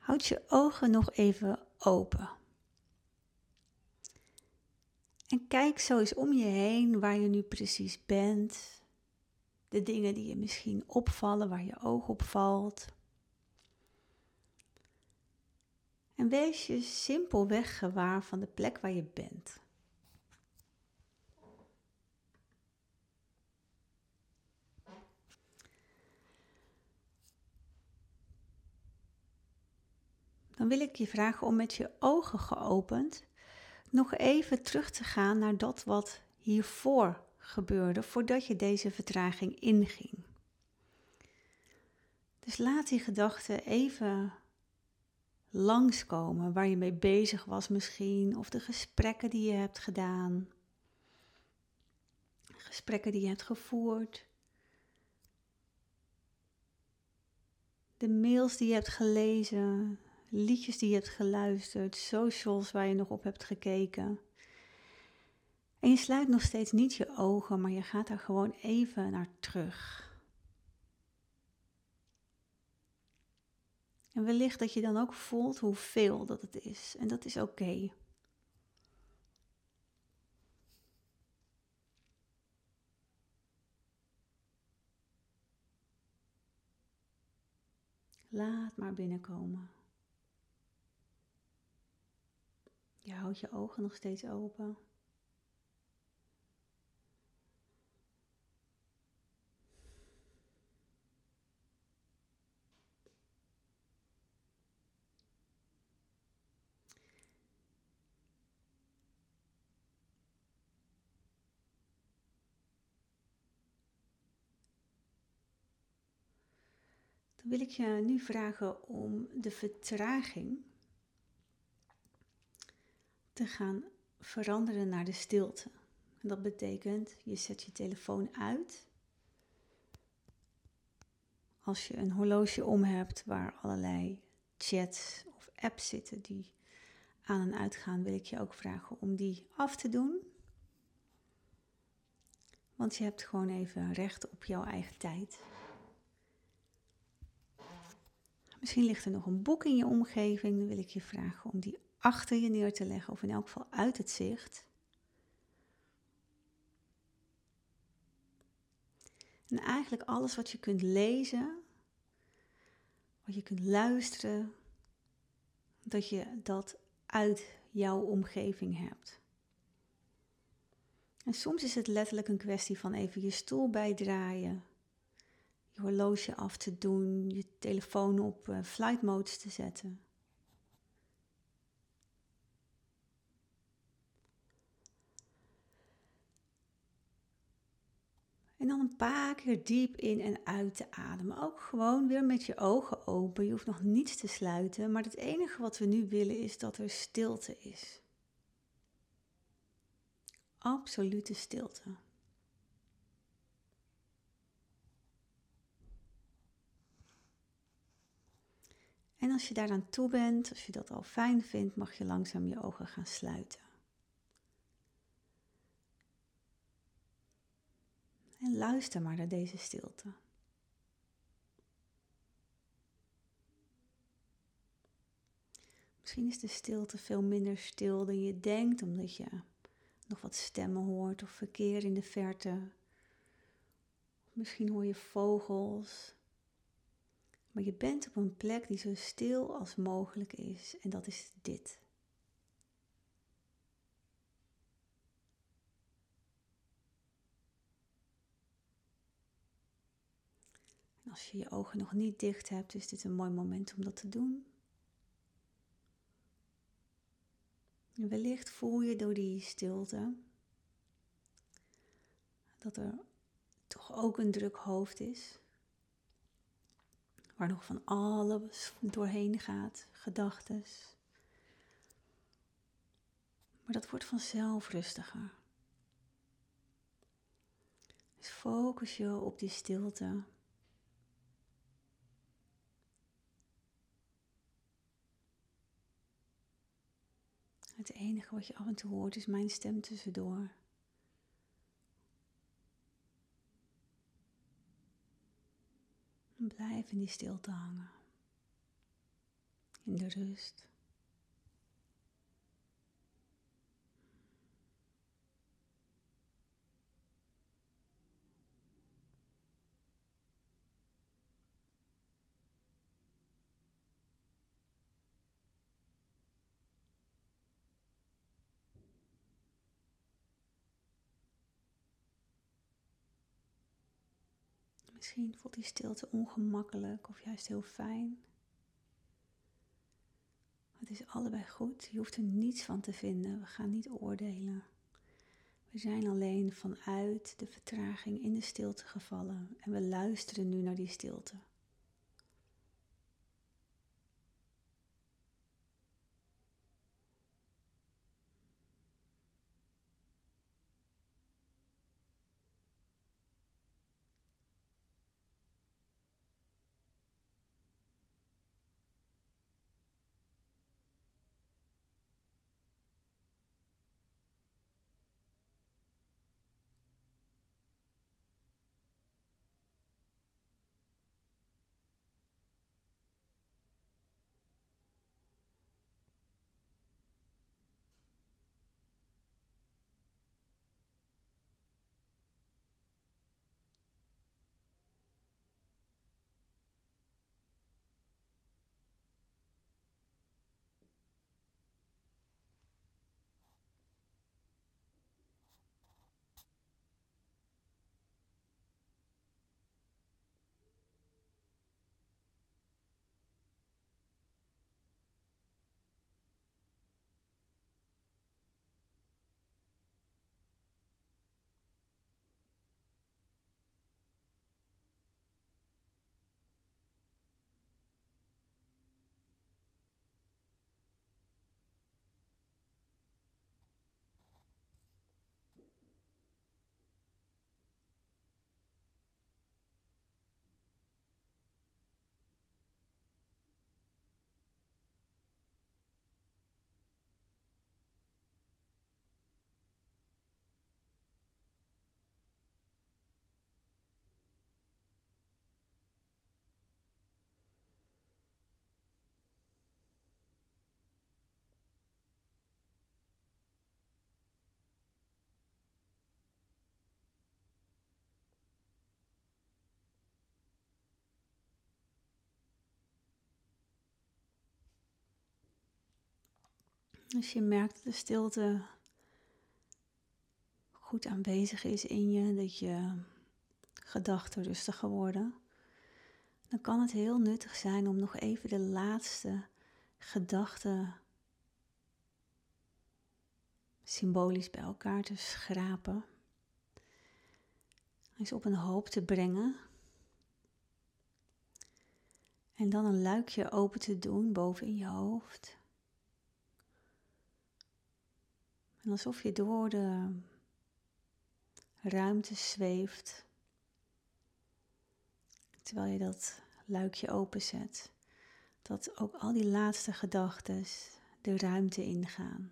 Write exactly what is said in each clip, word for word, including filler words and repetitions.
Houd je ogen nog even open. En kijk zo eens om je heen waar je nu precies bent. De dingen die je misschien opvallen, waar je oog op valt. En wees je simpelweg gewaar van de plek waar je bent. Dan wil ik je vragen om met je ogen geopend nog even terug te gaan naar dat wat hiervoor gebeurde, voordat je deze vertraging inging. Dus laat die gedachten even langskomen, waar je mee bezig was misschien, of de gesprekken die je hebt gedaan, gesprekken die je hebt gevoerd, de mails die je hebt gelezen, liedjes die je hebt geluisterd, socials waar je nog op hebt gekeken. En je sluit nog steeds niet je ogen, maar je gaat daar gewoon even naar terug. En wellicht dat je dan ook voelt hoeveel dat het is. En dat is oké. Okay. Laat maar binnenkomen. Je houdt je ogen nog steeds open. Dan wil ik je nu vragen om de vertraging te gaan veranderen naar de stilte. En dat betekent, je zet je telefoon uit. Als je een horloge om hebt waar allerlei chats of apps zitten die aan en uitgaan, wil ik je ook vragen om die af te doen. Want je hebt gewoon even recht op jouw eigen tijd. Misschien ligt er nog een boek in je omgeving. Dan wil ik je vragen om die achter je neer te leggen, of in elk geval uit het zicht. En eigenlijk alles wat je kunt lezen, wat je kunt luisteren, dat je dat uit jouw omgeving hebt. En soms is het letterlijk een kwestie van even je stoel bijdraaien, je horloge af te doen, je telefoon op uh, flight modes te zetten. En dan een paar keer diep in en uit te ademen. Ook gewoon weer met je ogen open. Je hoeft nog niets te sluiten. Maar het enige wat we nu willen is dat er stilte is. Absolute stilte. En als je daaraan toe bent, als je dat al fijn vindt, mag je langzaam je ogen gaan sluiten. En luister maar naar deze stilte. Misschien is de stilte veel minder stil dan je denkt, omdat je nog wat stemmen hoort of verkeer in de verte. Misschien hoor je vogels. Maar je bent op een plek die zo stil als mogelijk is. En dat is dit. En als je je ogen nog niet dicht hebt, is dit een mooi moment om dat te doen. En wellicht voel je door die stilte dat er toch ook een druk hoofd is. Waar nog van alles doorheen gaat, gedachtes. Maar dat wordt vanzelf rustiger. Dus focus je op die stilte. Het enige wat je af en toe hoort is mijn stem tussendoor. En blijf in die stilte hangen. in de rust. Misschien voelt die stilte ongemakkelijk of juist heel fijn. Het is allebei goed. Je hoeft er niets van te vinden. We gaan niet oordelen. We zijn alleen vanuit de vertraging in de stilte gevallen. En we luisteren nu naar die stilte. Als je merkt dat de stilte goed aanwezig is in je, dat je gedachten rustiger worden, dan kan het heel nuttig zijn om nog even de laatste gedachten symbolisch bij elkaar te schrapen. Eens op een hoop te brengen. En dan een luikje open te doen boven in je hoofd. En alsof je door de ruimte zweeft. Terwijl je dat luikje openzet. Dat ook al die laatste gedachten de ruimte ingaan.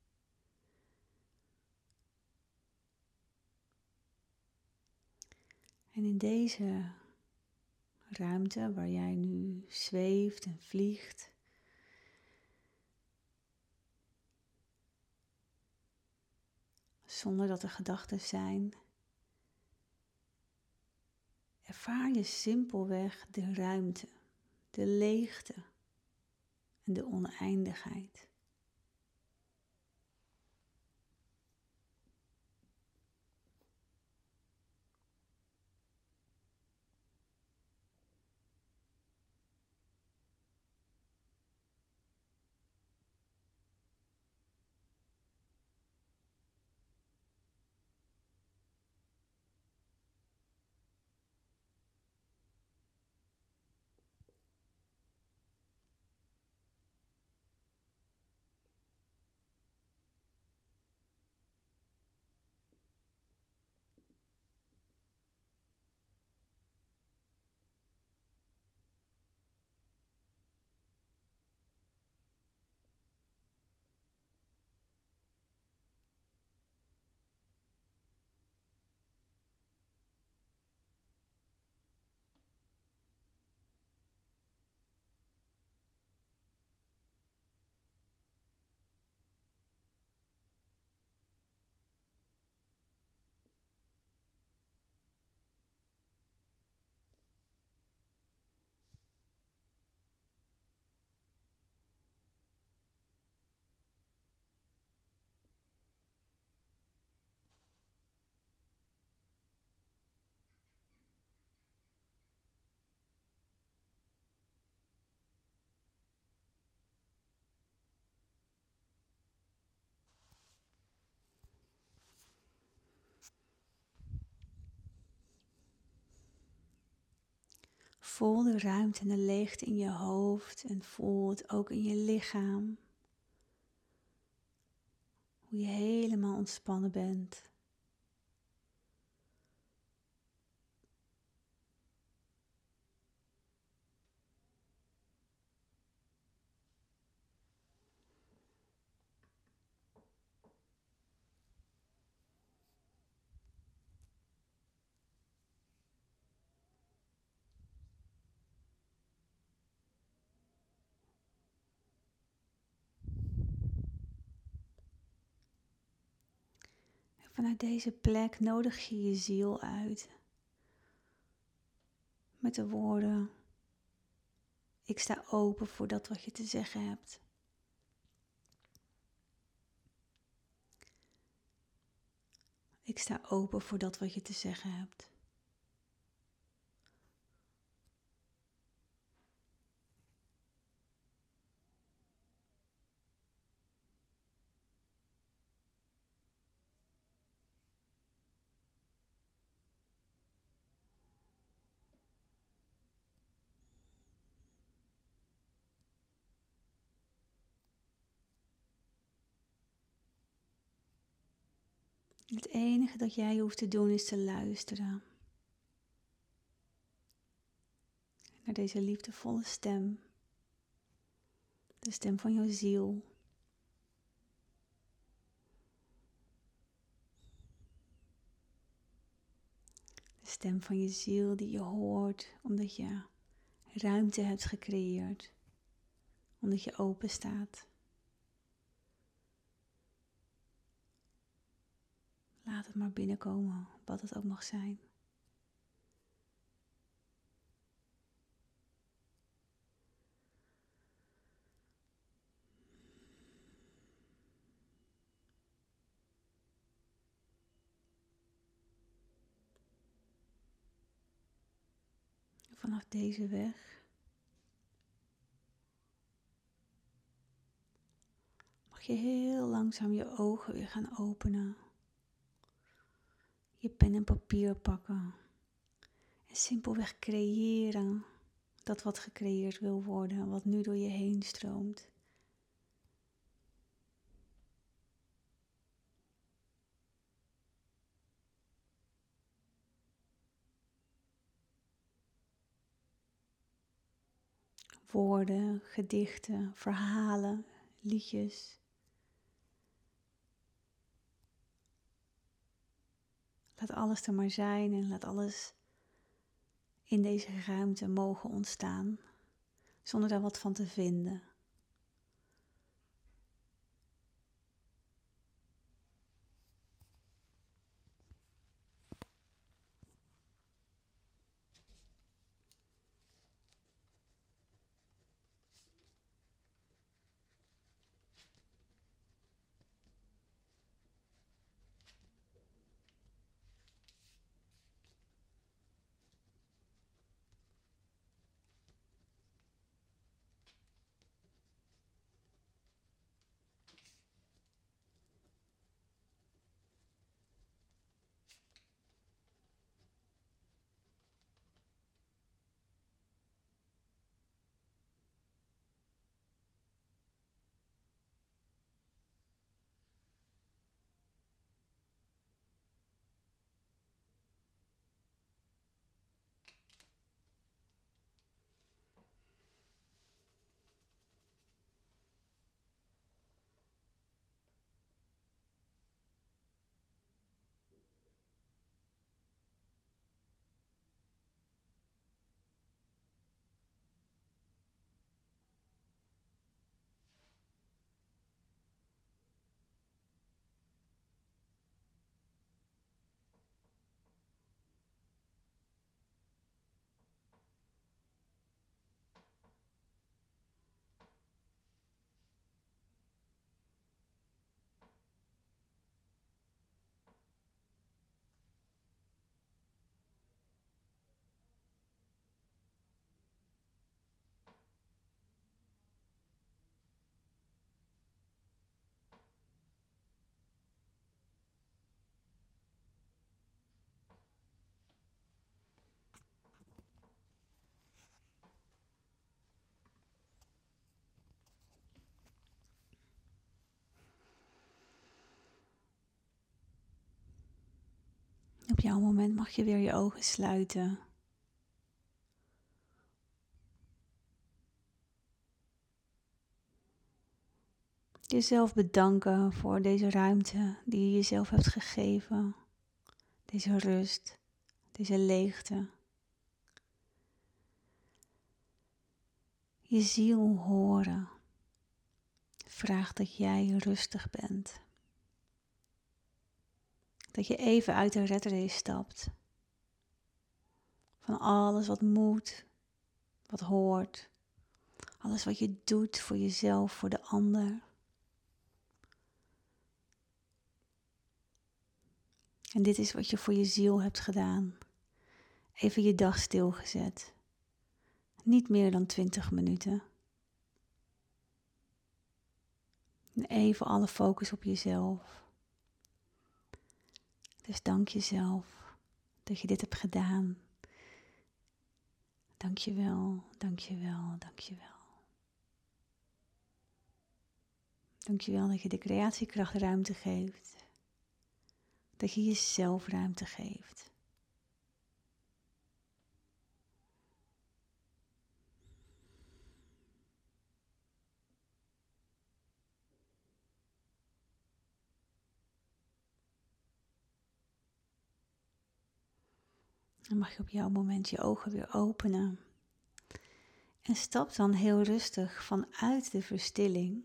En in deze ruimte waar jij nu zweeft en vliegt, zonder dat er gedachten zijn, ervaar je simpelweg de ruimte, de leegte en de oneindigheid. Voel de ruimte en de leegte in je hoofd en voel het ook in je lichaam. Hoe je helemaal ontspannen bent. Vanuit deze plek nodig je je ziel uit. Met de woorden: ik sta open voor dat wat je te zeggen hebt. Ik sta open voor dat wat je te zeggen hebt. Het enige dat jij hoeft te doen is te luisteren naar deze liefdevolle stem. De stem van jouw ziel. De stem van je ziel die je hoort omdat je ruimte hebt gecreëerd. Omdat je open staat. Laat het maar binnenkomen, wat het ook mag zijn. Vanaf deze weg mag je heel langzaam je ogen weer gaan openen. Je pen en papier pakken. En simpelweg creëren dat wat gecreëerd wil worden, wat nu door je heen stroomt. Woorden, gedichten, verhalen, liedjes. Laat alles er maar zijn en laat alles in deze ruimte mogen ontstaan, zonder daar wat van te vinden. Op jouw moment mag je weer je ogen sluiten. Jezelf bedanken voor deze ruimte die je jezelf hebt gegeven. Deze rust, deze leegte. Je ziel horen. Vraag dat jij rustig bent. Dat je even uit de red race stapt. Van alles wat moet, wat hoort. Alles wat je doet voor jezelf, voor de ander. En dit is wat je voor je ziel hebt gedaan. Even je dag stilgezet. Niet meer dan twintig minuten. En even alle focus op jezelf. Dus dank jezelf dat je dit hebt gedaan. Dank je wel, dank je wel, dank je wel. Dank je wel dat je de creatiekracht ruimte geeft. Dat je jezelf ruimte geeft. Dan mag je op jouw moment je ogen weer openen. En stap dan heel rustig vanuit de verstilling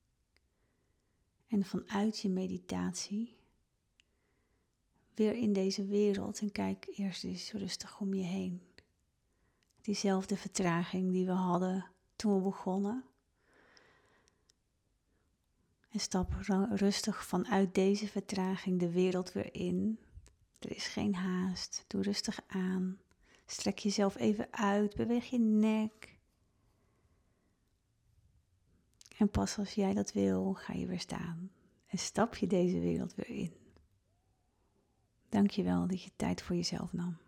en vanuit je meditatie weer in deze wereld. En kijk eerst eens rustig om je heen. Diezelfde vertraging die we hadden toen we begonnen. En stap rustig vanuit deze vertraging de wereld weer in. Er is geen haast. Doe rustig aan. Strek jezelf even uit. Beweeg je nek. En pas als jij dat wil, ga je weer staan. En stap je deze wereld weer in. Dank je wel dat je tijd voor jezelf nam.